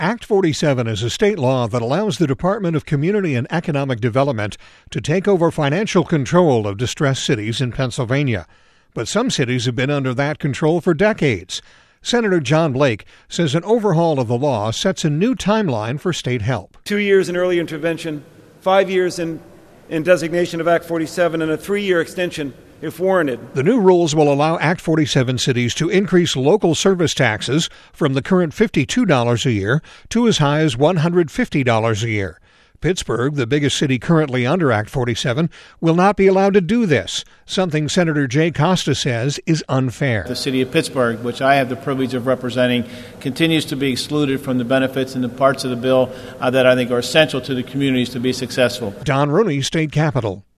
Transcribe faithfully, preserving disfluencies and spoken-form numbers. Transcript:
Act forty-seven is a state law that allows the Department of Community and Economic Development to take over financial control of distressed cities in Pennsylvania. But some cities have been under that control for decades. Senator John Blake says an overhaul of the law sets a new timeline for state help. Two years in early intervention, five years in, in designation of Act forty-seven, and a three-year extension if warranted. The new rules will allow Act forty-seven cities to increase local service taxes from the current fifty-two dollars a year to as high as one hundred fifty dollars a year. Pittsburgh, the biggest city currently under Act forty-seven, will not be allowed to do this, something Senator Jay Costa says is unfair. The city of Pittsburgh, which I have the privilege of representing, continues to be excluded from the benefits and the parts of the bill uh, that I think are essential to the communities to be successful. Don Rooney, State Capitol.